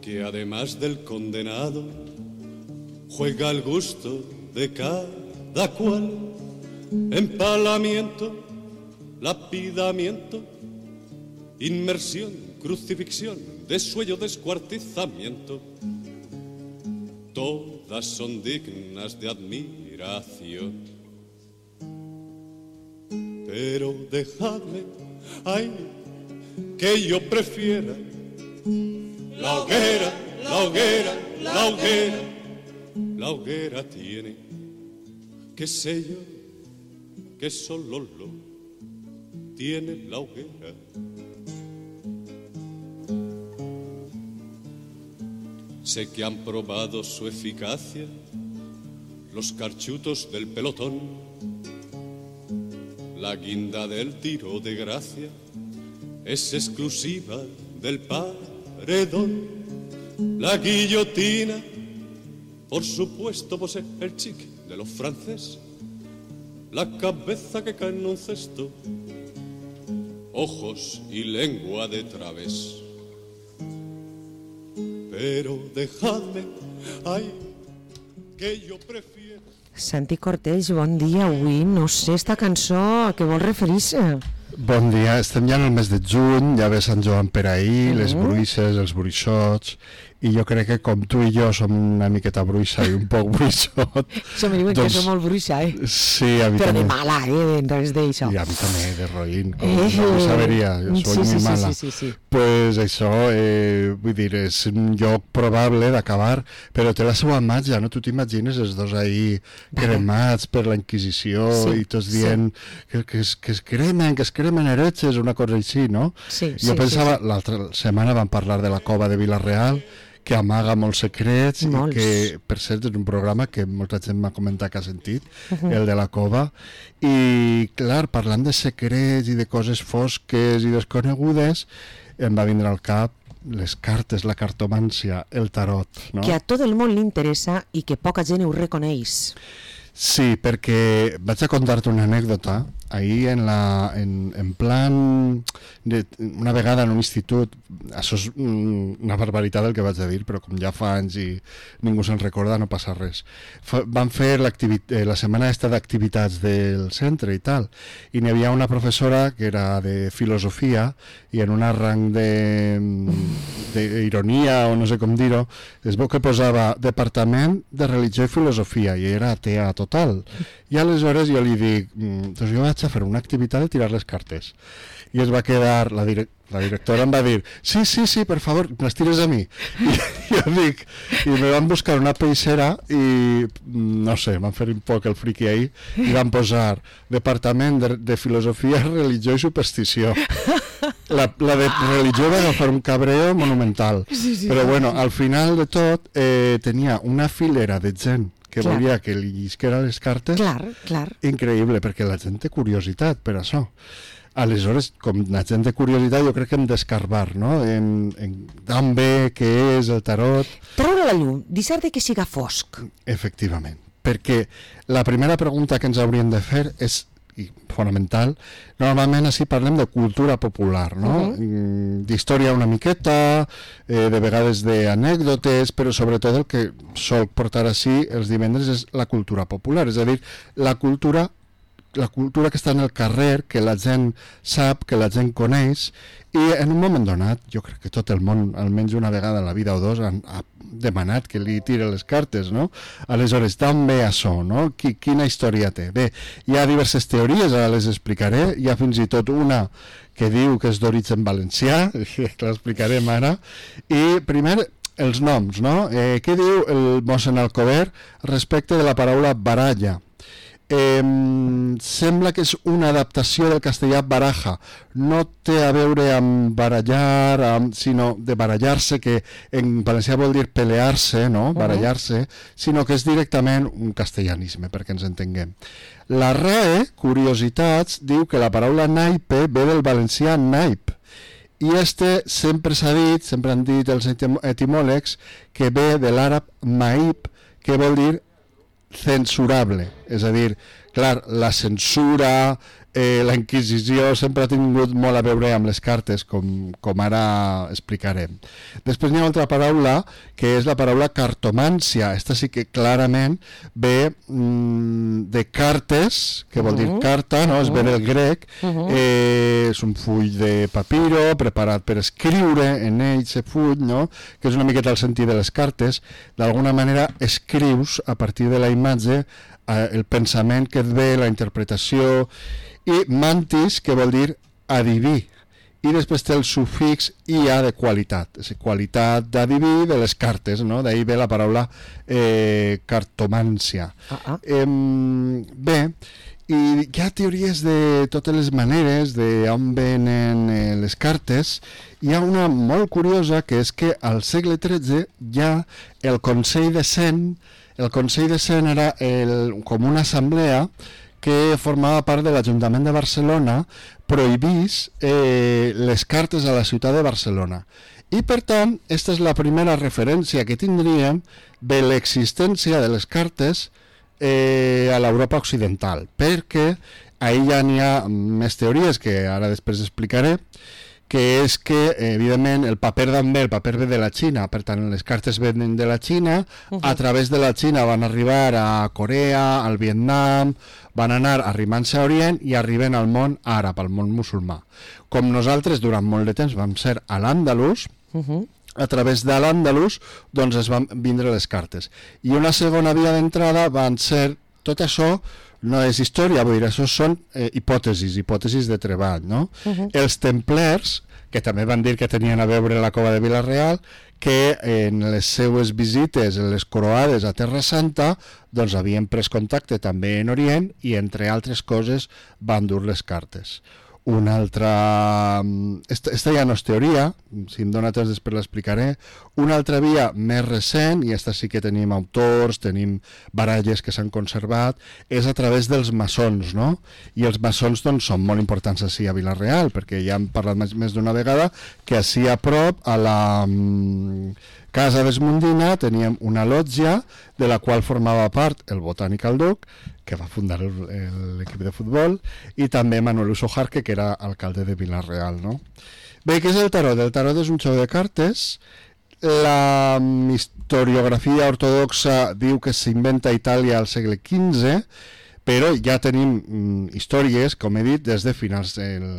que además del condenado juega el gusto de cada cual. Empalamiento, lapidamiento, inmersión, crucifixión, desuello, descuartizamiento. Todas son dignas de admiración. Pero dejadme, ay, que yo prefiera la hoguera, la hoguera, la hoguera. La hoguera tiene, qué sé yo, que solo lo tiene la hoguera. Sé que han probado su eficacia los carchutos del pelotón. La guinda del tiro de gracia es exclusiva del paredón. La guillotina, por supuesto, posee el chic de los franceses. La cabeza que cae en un cesto, ojos y lengua de través. Pero dejadme, ay, que jo prefiero... Santi Cortells, bon dia. Avui no sé esta cançó a què vol referir-se. Bon dia, estem ja en el mes de juny, ja ve Sant Joan per ahir, les bruixes, els bruixots, i jo crec que com tu i jo som una miqueta bruixa i un poc bruixot... Això me diuen que som molt bruixa, Sí, a mi però també. de mala, en res d'això. I a mi també, de roïn, com no saberia, jo soy muy mala. Sí. Pues això, vull dir, és un lloc probable d'acabar, però té la seva màgia, no? Tu t'imagines els dos ahí cremats per la Inquisició i tots dient que es cremen heretges, una cosa així, no? Jo pensava, l'altra setmana vam parlar de la cova de Vila-real, que amaga molts secrets, i que, per cert, és un programa que molta gent m'ha comentat que ha sentit, el de la cova, i, clar, parlant de secrets i de coses fosques i desconegudes, em va vindre al cap les cartes, la cartomància, el tarot, no? Que a tot el món li interessa i que poca gent ho reconeix. Sí, perquè vaig a contar-te una anècdota. Ahir en plan una vegada en un institut, això és una barbaritat el que vaig a dir, però com ja fa anys i ningú se'n recorda, no passa res. Van fer la setmana d'activitats del centre i tal, i n'hi havia una professora que era de filosofia, i en un rang d'ironia o no sé com dir-ho, es veu que posava Departament de Religió i Filosofia, i era atea total. I aleshores jo li dic, doncs jo vaig a fer una activitat de tirar les cartes. I es va quedar, la directora em va dir, sí, per favor, les tires a mi. I jo dic, i me van buscar una peixera i, no sé, van fer un poc el friqui ahí, i van posar Departament de Filosofia, Religió i Superstició. La de religió va agafar un cabreo monumental. Però bueno, al final de tot tenia una filera de gent que volia que li llisquera les cartes. Clar. Increïble, perquè la gent té curiositat per això. Aleshores, com la gent té curiositat, jo crec que hem d'escarbar, no? D'on ve, què és el tarot... Treure la llum, deixar de que siga fosc. Efectivament, perquè la primera pregunta que ens hauríem de fer és, i fonamental, normalment així parlem de cultura popular, no? D'història una miqueta, de vegades d'anècdotes, però sobretot el que sol portar així els divendres és la cultura popular, és a dir, la cultura que està en el carrer, que la gent sap, que la gent coneix, i en un moment donat, jo crec que tot el món, almenys una vegada en la vida o dos, ha demanat que li tire les cartes, no? Aleshores, d'on ve això, no? Quina història té? Bé, hi ha diverses teories, ara les explicaré, hi ha fins i tot una que diu que és d'origen valencià, que l'explicarem ara, i primer els noms, no? Què diu el mossèn Alcover respecte de la paraula baralla? Sembla que és una adaptació del castellà baraja, no té a veure amb barallar, sinó de barallar-se, que en valencià vol dir pelear-se, no? Barallar-se, sinó que és directament un castellanisme, perquè ens entenguem. La RAE, curiositats, diu que la paraula naipe ve del valencià naip, i sempre s'ha dit, sempre han dit els etimòlegs, que ve de l'àrab maib, que vol dir censurable, és a dir, clar, la censura, la Inquisició sempre ha tingut molt a veure amb les cartes, com ara explicarem. Després n'hi ha altra paraula, que és la paraula cartomància. Esta sí que clarament ve de cartes, que vol dir carta, no? Es ve del grec, és un full de papiro preparat per escriure en ell, se full, no? Que és una miqueta el sentit de les cartes. D'alguna manera escrius a partir de la imatge el pensament que et ve, la interpretació, i mantis, que vol dir adiví, i després té el sufix ia de qualitat, és qualitat d'adiví de les cartes, no? D'ahir ve la paraula cartomància. Bé, i hi ha teories de totes les maneres d'on venen les cartes. Hi ha una molt curiosa, que és que al segle XIII ja el Consell de Cent, era com una assemblea que formava part de l'Ajuntament de Barcelona, prohibís les cartes a la ciutat de Barcelona. I, per tant, aquesta és la primera referència que tindríem de l'existència de les cartes a l'Europa occidental, perquè ahir ja n'hi ha més teories que ara després explicaré, que és que, evidentment, el paper d'on ve? El paper ve de la Xina, per tant, les cartes venen de la Xina, a través de la Xina van arribar a Corea, al Vietnam, van anar arrimant-se a Orient i arriben al món àrab, al món musulmà. Com nosaltres, durant molt de temps, vam ser a l'Àndalus, a través de l'Àndalus, doncs es van vindre les cartes. I una segona via d'entrada van ser, tot això no és història, vull dir, això són hipòtesis de treball, no? Els templers, que també van dir que tenien a veure la cova de Vila-real, que en les seues visites, en les croades a Terra Santa, doncs havien pres contacte també en Orient i, entre altres coses, van dur les cartes. Una altra... Esta ja no és teoria, si em dona temps després l'explicaré. Una altra via més recent, i esta sí que tenim autors, tenim baralles que s'han conservat, és a través dels maçons, no? I els maçons doncs, són molt importants així a Vila-real, perquè ja hem parlat més d'una vegada que així a prop, a la Casa d'Esmondina, teníem una lotja de la qual formava part el botànic Alduc, que va fundar l'equip de futbol, i també Manuel Usojarque, que era alcalde de Vila-real, no? Bé, què és el tarot? El tarot és un joc de cartes. La historiografia ortodoxa diu que s'inventa a Itàlia al segle XV, però ja tenim històries, com he dit, des de finals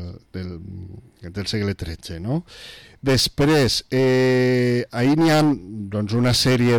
del segle XIII, no? Després, ahir n'hi ha doncs, una sèrie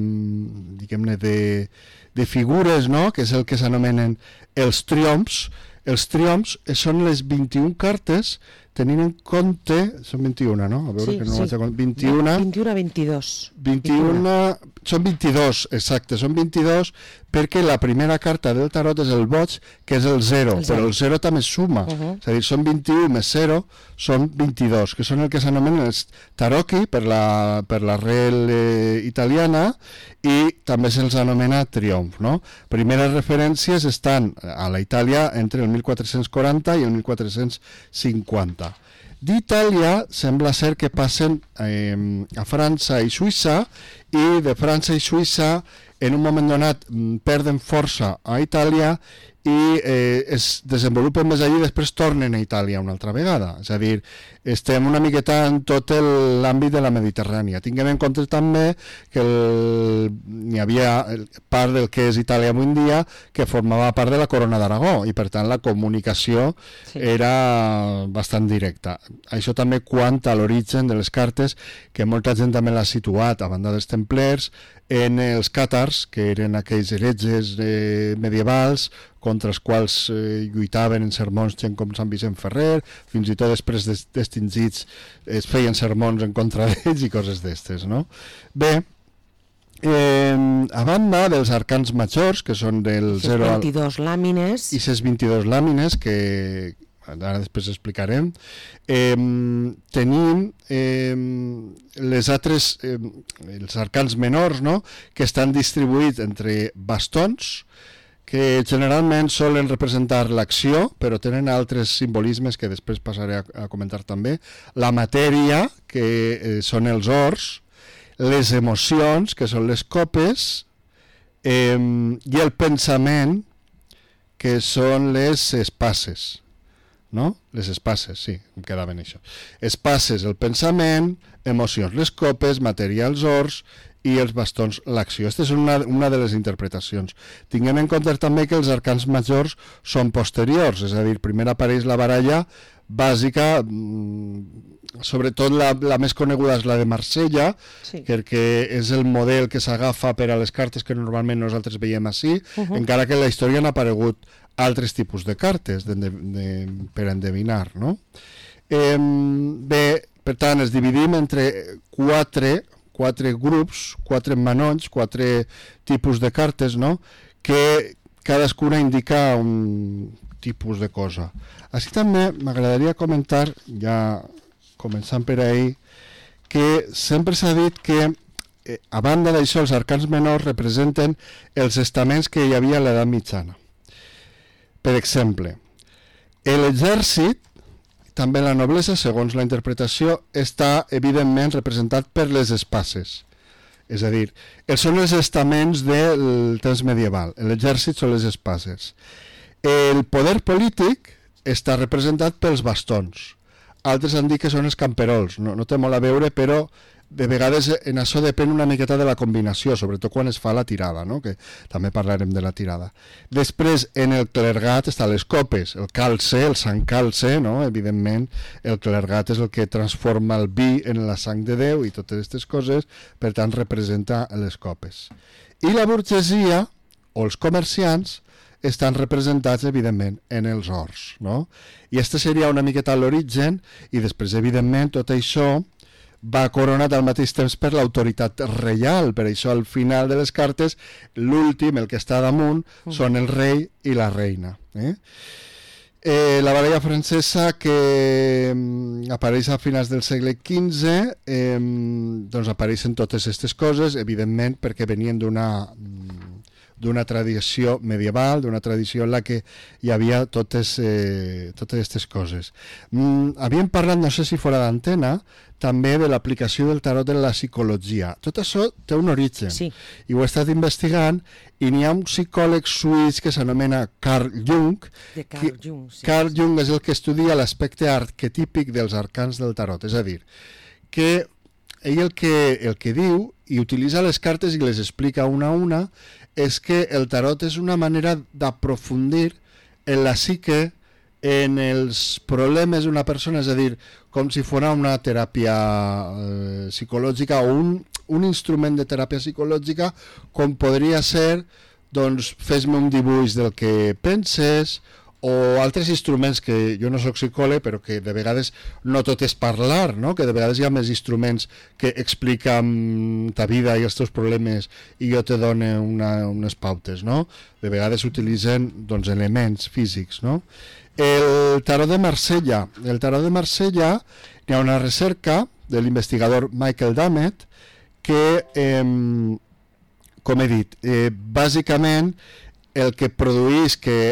de figures, no? Que és el que s'anomenen els triomfs. Els triomfs són les 21 cartes, tenint en compte... Són 21, no? A veure, sí, que no sí. 21... 21 a 22. 21... Són 22, exacte, són 22, perquè la primera carta del tarot és el boig, que és el 0, però el 0 també suma. És a dir, són 21 més 0, són 22, que són el que s'anomenen els tarocchi, per l'arrel italiana, i també se'ls anomena triomf, no? Primeres referències estan a la Itàlia entre el 1440 i el 1450. D'Itàlia sembla ser que passen a França i Suïssa, i de França i Suïssa en un moment donat perden força a Itàlia i es desenvolupen més allà i després tornen a Itàlia una altra vegada. És a dir, estem una miqueta en tot l'àmbit de la Mediterrània. Tinguem en compte també que n'hi havia part del que és Itàlia avui en dia que formava part de la Corona d'Aragó i per tant la comunicació era bastant directa. Això també quant a l'origen de les cartes, que molta gent també l'ha situat, a banda dels templers, en els càtars, que eren aquells heretges medievals contra els quals lluitaven en sermons gent com Sant Vicent Ferrer, fins i tot després d'extingits es feien sermons en contra d'ells i coses d'estes, no? Bé, a banda dels arcans majors, que són del 0 al... 22 làmines. I ses 22 làmines, que ara després explicarem, tenim les altres, els arcans menors, no?, que estan distribuïts entre bastons, que generalment solen representar l'acció, però tenen altres simbolismes que després passaré a comentar també. La matèria, que són els ors, les emocions, que són les copes, i el pensament, que són les espases. no? Les espases, sí, em quedava en això. Espases, el pensament, emocions, les copes, matèria, els ors, i els bastons, l'acció. Aquesta és una de les interpretacions. Tinguem en compte també que els arcans majors són posteriors, és a dir, primer apareix la baralla bàsica, sobretot la més coneguda és la de Marsella, sí, perquè és el model que s'agafa per a les cartes que normalment nosaltres veiem així, encara que en la història han aparegut altres tipus de cartes per endevinar, no? Bé, per tant, es dividim entre quatre grups, 4 manolls, 4 tipus de cartes, no? Que cadascuna indica un tipus de cosa. Així també m'agradaria comentar, ja començant per ahir, que sempre s'ha dit que a banda d'això els arcans menors representen els estaments que hi havia a l'edat mitjana. Per exemple, l'exèrcit, també la noblesa, segons la interpretació, està evidentment representat per les espases. És a dir, són els estaments del temps medieval. L'exèrcit són les espases. El poder polític està representat pels bastons. Altres han dit que són els camperols. No té molt a veure, però de vegades en això depèn una miqueta de la combinació, sobretot quan es fa la tirada, no? Que també parlarem de la tirada. Després, en el clergat estan les copes, el calce, el sang calce, no? Evidentment, el clergat és el que transforma el vi en la sang de Déu i totes aquestes coses, per tant, representa les copes. I la burgesia, o els comerciants, estan representats, evidentment, en els ors, no? I este seria una miqueta l'origen, i després, evidentment, tot això va coronat al mateix temps per l'autoritat reial. Per això, al final de les cartes, l'últim, el que està damunt, són el rei i la reina. La baralla francesa, que apareix a finals del segle XV, doncs apareixen totes aquestes coses, evidentment, perquè venien d'una tradició medieval, d'una tradició en la que hi havia totes aquestes coses. Havíem parlat, no sé si fora d'antena, també de l'aplicació del tarot en la psicologia. Tot això té un origen, sí, i ho he estat investigant, i n'hi ha un psicòleg suís que s'anomena Carl Jung. Carl Jung és el que estudia l'aspecte arquetípic dels arcans del tarot, és a dir, que ell el que diu, i utilitza les cartes i les explica una a una, és que el tarot és una manera d'aprofundir en la psique, en els problemes d'una persona, és a dir, com si fos una teràpia psicològica o un instrument de teràpia psicològica, com podria ser, doncs, fes-me un dibuix del que penses, o altres instruments que jo no soc psicòleg, però que de vegades no tot és parlar, no? Que de vegades hi ha més instruments que expliquen ta vida i els teus problemes i jo te dono unes pautes, no? De vegades s'utilitzen, doncs, elements físics, no? El tarot de Marsella. El tarot de Marsella, hi ha una recerca de l'investigador Michael Dammett que, com he dit, bàsicament el que produeix que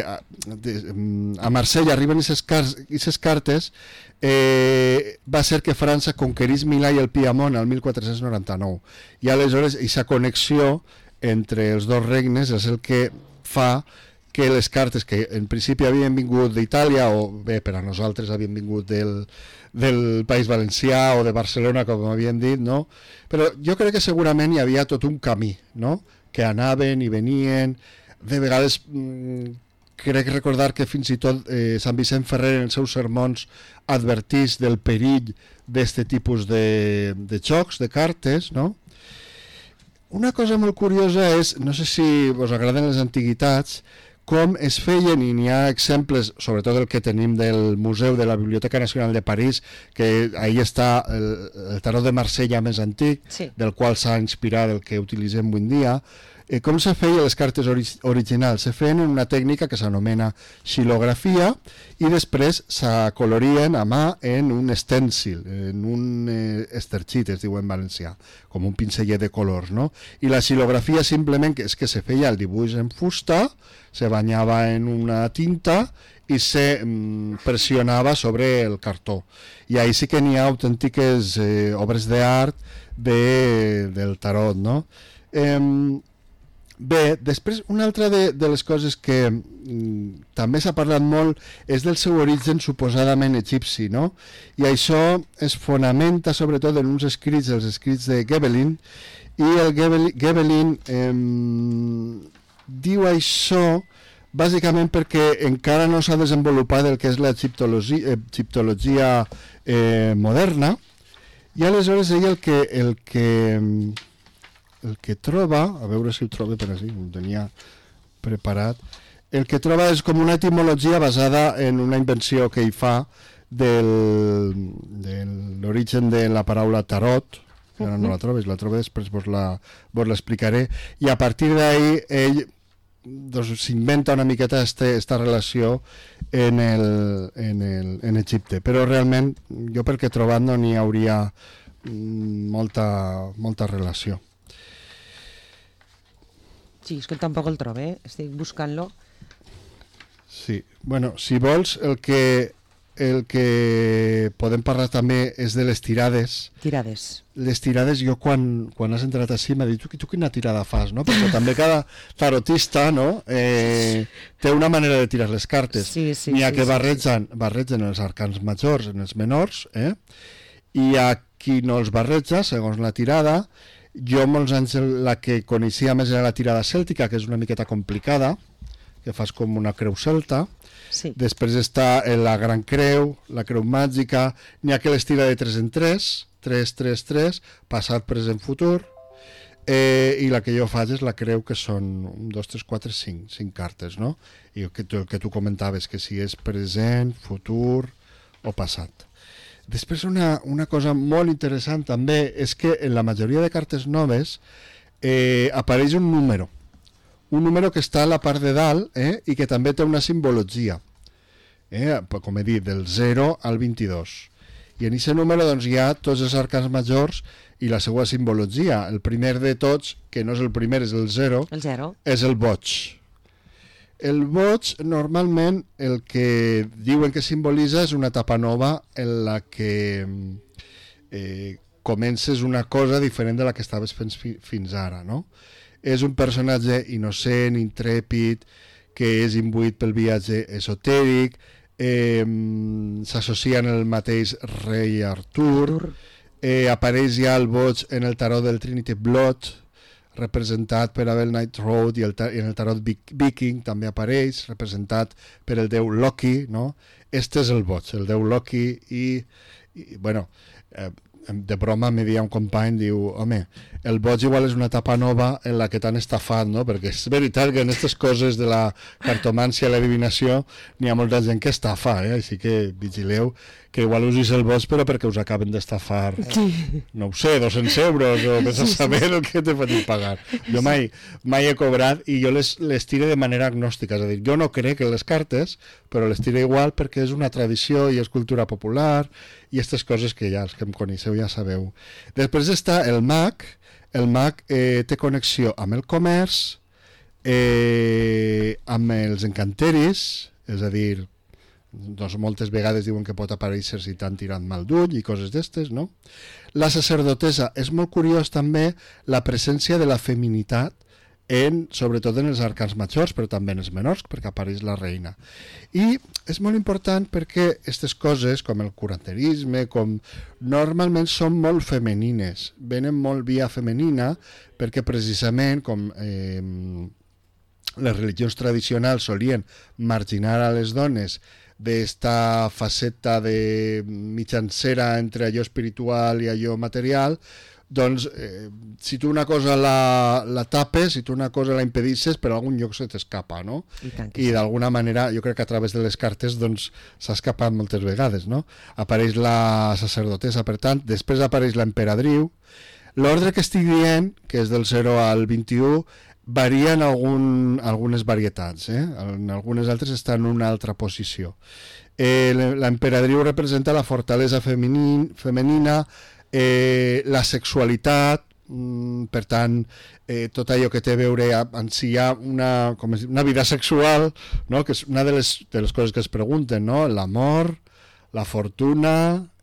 a Marsella arriben aquestes cartes va ser que França conquerís Milà i el Piemont el 1499, i aleshores aquesta connexió entre els dos regnes és el que fa que les cartes que en principi havien vingut d'Itàlia, o bé, per a nosaltres havien vingut del País Valencià o de Barcelona, com havien dit, no? Però jo crec que segurament hi havia tot un camí, no? Que anaven i venien. De vegades crec recordar que fins i tot Sant Vicent Ferrer en els seus sermons advertís del perill d'aquest tipus de jocs, de cartes, no? Una cosa molt curiosa és, no sé si us agraden les antiguitats, com es feien, i n'hi ha exemples, sobretot el que tenim del Museu de la Biblioteca Nacional de París, que ahí està el tarot de Marsella més antic, sí, del qual s'ha inspirat el que utilitzem avui en dia. Com se feien les cartes originals? Se feien en una tècnica que s'anomena xilografia i després s'acolorien a mà en un estèncil, en un esterxit, es diu en valencià, com un pincellet de colors, no? I la xilografia simplement és que se feia el dibuix en fusta, se banyava en una tinta i se pressionava sobre el cartó. I ahí sí que n'hi ha autèntiques obres d'art del tarot, no? Bé, després una altra de les coses que també s'ha parlat molt és del seu origen suposadament egipci, no? I això es fonamenta sobretot en uns escrits, els escrits de Gebelin, i el Gebelin diu això bàsicament perquè encara no s'ha desenvolupat el que és l'egiptologia moderna, i aleshores ell el que troba, a veure si ho trobo per així, ho tenia preparat, el que troba és com una etimologia basada en una invenció que ell fa de l'origen de la paraula tarot, que ara no la trobo, la trobo després vos l'explicaré, i a partir d'ahí ell doncs, s'inventa una miqueta esta relació en Egipte, però realment jo pel que he trobat no n'hi hauria molta relació. Sí, és que tampoc el trobo, estic buscant-lo. Sí, bueno, si vols, el que podem parlar també és de les tirades. Tirades. Les tirades, jo quan has entrat així m'ha dit, tu quina tirada fas, no? Perquè també cada tarotista, no? Té una manera de tirar les cartes. Sí, N'hi ha que barregen els arcans majors en els menors, i a qui no els barreja, segons la tirada. Jo molts anys la que coneixia més era la tirada cèltica, que és una miqueta complicada, que fas com una creu celta. Sí. Després està la gran creu, la creu màgica, n'hi ha que les tira de 3 en 3, 3, 3, 3, passat, present, futur, i la que jo faig és la creu, que són 1, 2, 3, 4, 5 cartes, no? I el que tu comentaves, que si és present, futur o passat. Després una cosa molt interessant també és que en la majoria de cartes noves apareix un número que està a la part de dalt i que també té una simbologia, com he dit, del 0 al 22. I en aquest número doncs, hi ha tots els arcans majors i la seva simbologia. El primer de tots, que no és el primer, és el 0, és el boig. El boig, normalment, el que diuen que simbolitza és una etapa nova en la que comences una cosa diferent de la que estaves fent fins ara, no? És un personatge innocent, intrèpid, que és imbuït pel viatge esotèric, s'associa en el mateix rei Artur, apareix ja el boig en el tarot del Trinity Blood, representat per Abel Knight Road, i en el tarot Viking també apareix, representat per el déu Loki, no? Este és el boig, el déu Loki, i bueno, de broma me deia un company, diu, home, el boig igual és una etapa nova en la que t'han estafat, no? Perquè és veritat que en aquestes coses de la cartomància i l'adivinació n'hi ha molta gent que estafa, així que vigileu, que igual usis el boig però perquè us acaben d'estafar, no ho sé, 200 euros o vés a saber el que t'he fet pagar. Jo mai he cobrat i jo les tiro de manera agnòstica, és a dir, jo no crec en les cartes, però les tiro igual perquè és una tradició i és cultura popular i aquestes coses que ja els que em coneixeu ja sabeu. Després està el mag. El mag té connexió amb el comerç, amb els encanteris, és a dir, doncs moltes vegades diuen que pot aparèixer si t'han tirat mal d'ull i coses d'estes, no? La sacerdotessa, és molt curiós també la presència de la feminitat, sobretot en els arcans majors, però també en els menors, perquè apareix la reina. I és molt important perquè aquestes coses, com el curanterisme, normalment són molt femenines, venen molt via femenina, perquè precisament, com les religions tradicionals solien marginar a les dones d'esta faceta de mitjancera entre allò espiritual i allò material, doncs si tu una cosa la tapes, si tu una cosa la impedisses, per algun lloc se t'escapa, no? I d'alguna manera jo crec que a través de les cartes doncs s'ha escapat moltes vegades, no? Apareix la sacerdotessa, per tant, després apareix l'emperadriu. L'ordre que estic dient, que és del 0 al 21, varia en algunes varietats, en algunes altres està en una altra posició. L'emperadriu representa la fortalesa femenina, la sexualitat, per tant, tot allò que té a veure en si hi ha una vida sexual, no? Que és una de les coses que es pregunten, no? L'amor, la fortuna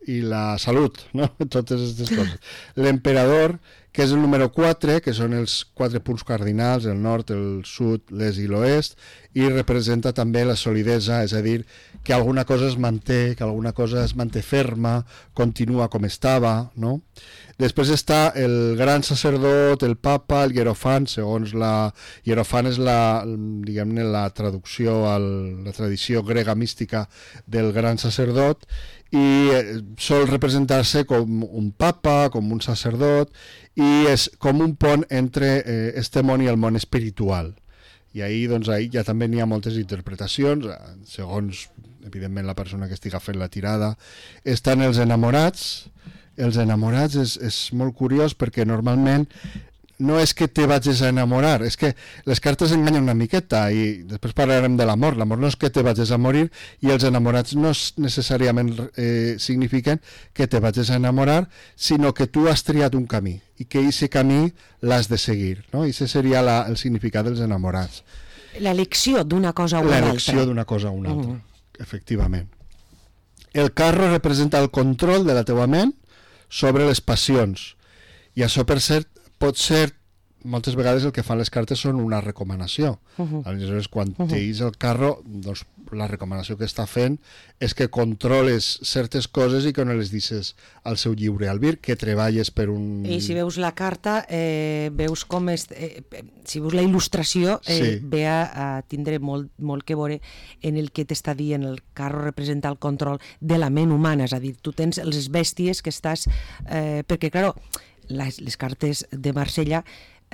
i la salut, no? Totes aquestes coses. L'emperador, que és el número 4, que són els 4 punts cardinals, el nord, el sud, l'est i l'oest, i representa també la solidesa, és a dir, que alguna cosa es manté, que alguna cosa es manté ferma, continua com estava, no? Després està el gran sacerdot, el papa, el hierofant, segons la... Hierofant és diguem-ne, la traducció a la tradició grega mística del gran sacerdot, i sol representar-se com un papa, com un sacerdot, i és com un pont entre este món i el món espiritual. I ahí, doncs, ahí ja també n'hi ha moltes interpretacions, segons, evidentment, la persona que estiga fent la tirada. Estan els enamorats. Els enamorats és molt curiós perquè normalment no és que te vagis a enamorar, és que les cartes enganyen una miqueta, i després parlarem de l'amor. L'amor no és que te vagis a morir, i els enamorats no necessàriament signifiquen que te vagis a enamorar, sinó que tu has triat un camí i que aquest camí l'has de seguir, no? I aquest seria el significat dels enamorats. L'elecció d'una cosa o una altra. L'elecció d'una cosa o una altra, efectivament. El carro representa el control de la teua ment sobre les passions, i això, per cert, pot ser, moltes vegades el que fan les cartes són una recomanació. Aleshores, quan t'eix el carro, doncs la recomanació que està fent és que controles certes coses i que no les deixes al seu lliure albir, que treballes per un... I si veus la carta, veus com és... si veus la il·lustració, ve a tindre molt que veure en el que t'està dient. El carro representa el control de la ment humana, és a dir, tu tens les bèsties que estàs... perquè, clar, les cartes de Marsella,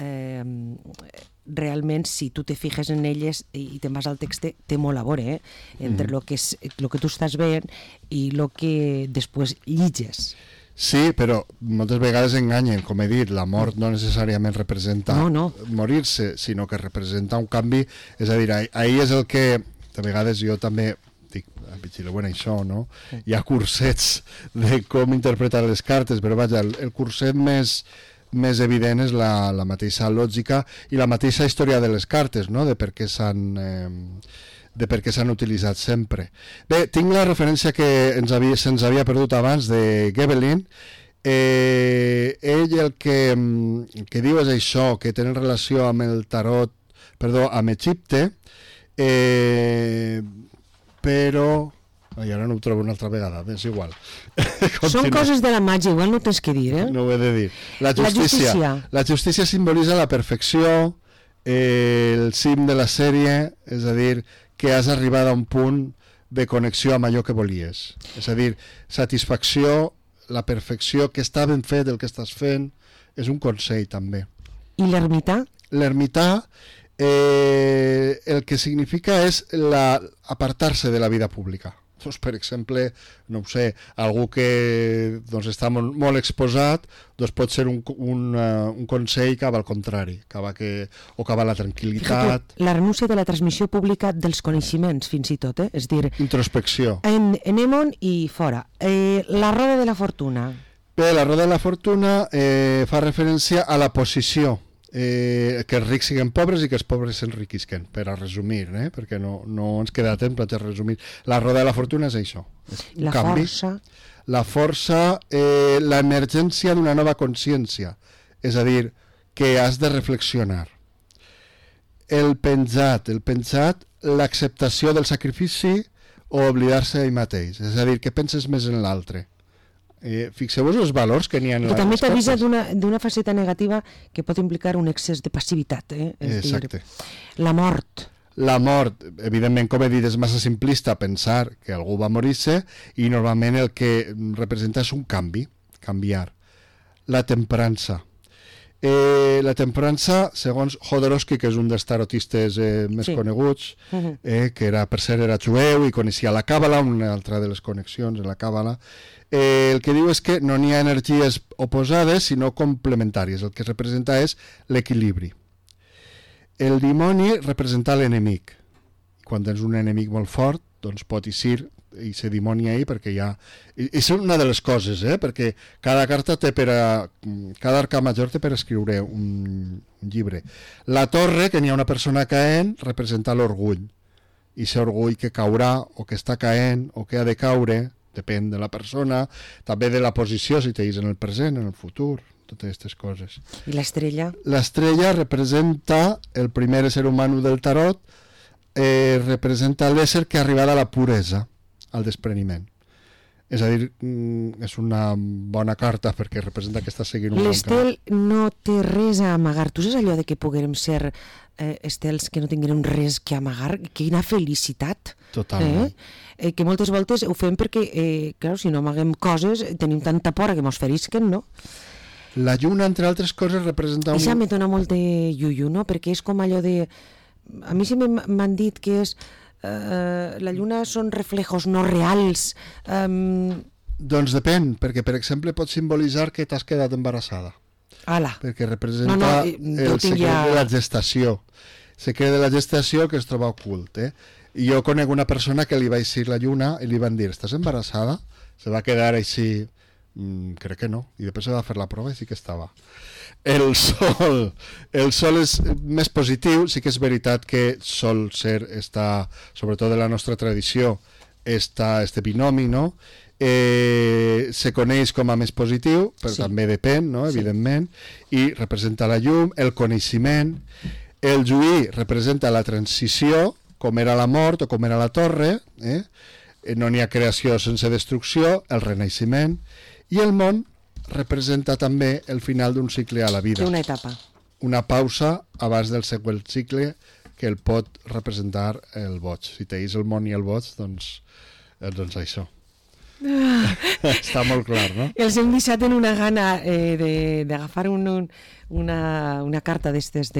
realment, si tu te fijes en elles i te'n vas al text, té molt a veure entre el que tu estàs veient i el que després llitges. Sí, però moltes vegades enganyen, com he dit, la mort no necessàriament representa morir-se, sinó que representa un canvi. És a dir, ahir és el que de vegades jo també dic, vigileu en això, no? Hi ha cursets de com interpretar les cartes, però vaja, el curset més evident és la mateixa lògica i la mateixa història de les cartes, no? De per què s'han utilitzat sempre. Bé, tinc la referència que se'ns havia perdut abans de Gebelin. Ell el que diu és això, que tenen relació amb el tarot, amb Egipte, però... I ara no ho trobo una altra vegada, és igual. Són coses de la màgia, igual no tens que dir, No ho he de dir. La justícia simbolitza la perfecció, el cim de la sèrie, és a dir, que has arribat a un punt de connexió amb allò que volies. És a dir, satisfacció, la perfecció, que està ben fet el que estàs fent, és un consell també. I l'ermità? L'ermità, el que significa és apartar-se de la vida pública. Doncs, per exemple, no ho sé, algú que està molt exposat, doncs pot ser un consell que va al contrari, que va a la tranquil·litat. La renúncia de la transmissió pública dels coneixements, fins i tot, és dir... Introspecció. Anem-on i fora. La roda de la fortuna. Bé, la roda de la fortuna fa referència a la posició, que els rics siguin pobres i que els pobres s'enriquisquen, per a resumir, perquè no ens queda temps per resumir. La roda de la fortuna és això, és un canvi. La força, l'emergència d'una nova consciència, és a dir, que has de reflexionar. El penjat, l'acceptació del sacrifici o oblidar-se ell mateix, és a dir, que penses més en l'altre. Fixeu-vos els valors que n'hi ha en les cartes. També t'avisa d'una faceta negativa que pot implicar un excés de passivitat. Exacte. La mort. La mort, evidentment, com he dit, és massa simplista pensar que algú va morir-se, i normalment el que representa és un canvi, canviar. La temprança. La temprança, segons Jodorowsky, que és un dels tarotistes més coneguts, que per cert era jueu i coneixia la càbala, una altra de les connexions en la càbala, el que diu és que no n'hi ha energies oposades sinó complementàries. El que representa és l'equilibri. El dimoni representa l'enemic. Quan tens un enemic molt fort, doncs pot eixir i ser dimoni ahir, perquè hi ha... És una de les coses, perquè cada carta té cada arcà major té per escriure un llibre. La torre, que n'hi ha una persona caent, representa l'orgull. I aquest orgull que caurà, o que està caent, o que ha de caure, depèn de la persona, també de la posició, si t'és en el present, en el futur, totes aquestes coses. I l'estrella? L'estrella representa el primer ésser humà del tarot, representa l'ésser que ha arribat a la puresa, al despreniment. És a dir, és una bona carta perquè representa que està seguint un bon camí. L'estel no té res a amagar. Tu saps allò de que poguérem ser estels que no tinguérem res que amagar? Quina felicitat! Totalment. Que moltes voltes ho fem perquè, clar, si no amaguem coses, tenim tanta por que mos ferisquen, no? La lluna, entre altres coses, representa... Això me dona molt de iuiu, no? Perquè és com allò de... A mi sí m'han dit que és... la lluna són reflejos no reals. Doncs depèn, perquè, per exemple, pot simbolitzar que t'has quedat embarassada. Ala. Perquè representa el secret de la gestació. Secret de la gestació que es troba ocult, I jo conec una persona que li va eixir la lluna i li van dir, estàs embarassada? Se va quedar així, crec que no, i després se va fer la prova i sí que estava. El sol és més positiu, sí que és veritat que sol ser, sobretot de la nostra tradició, este binomi, no? Se coneix com a més positiu, però també depèn, no? Evidentment, i representa la llum, el coneixement. El juí representa la transició, com era la mort o com era la torre, no n'hi ha creació sense destrucció, el renaixement, i el món representa també el final d'un cicle a la vida. Una etapa. Una pausa abans del següent cicle que el pot representar el boig. Si t'eix el món i el boig, doncs això. Està molt clar, no? Els hem deixat en una gana d'agafar una carta d'estes,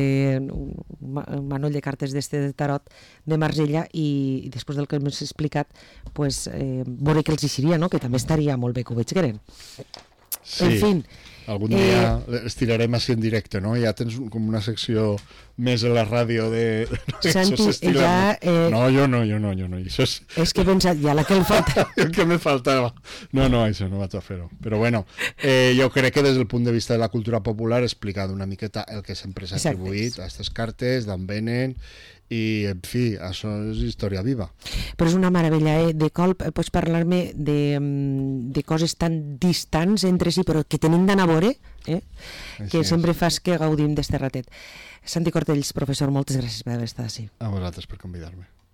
un manoll de cartes d'este de tarot de Marsella i després del que hem explicat, pues, veure què els eixiria, no? Que també estaria molt bé que ho veig querent. Sí, en fin, algun dia estirarem així en directe, no? Ja tens com una secció més a la ràdio de... Santi, ja... No, jo no. Això és que he pensat ja la que em falta. El que me faltava. No, això no vaig a fer-ho. Però bueno, jo crec que des del punt de vista de la cultura popular he explicat una miqueta el que sempre s'ha atribuït a aquestes cartes, d'on venen, i, en fi, això és història viva. Però és una meravella, de colp pots parlar-me de coses tan distants entre si, però que tenim d'anar a veure, que sempre fas que gaudim d'este ratet. Santi Cortells, professor, moltes gràcies per haver estat així. A vosaltres per convidar-me.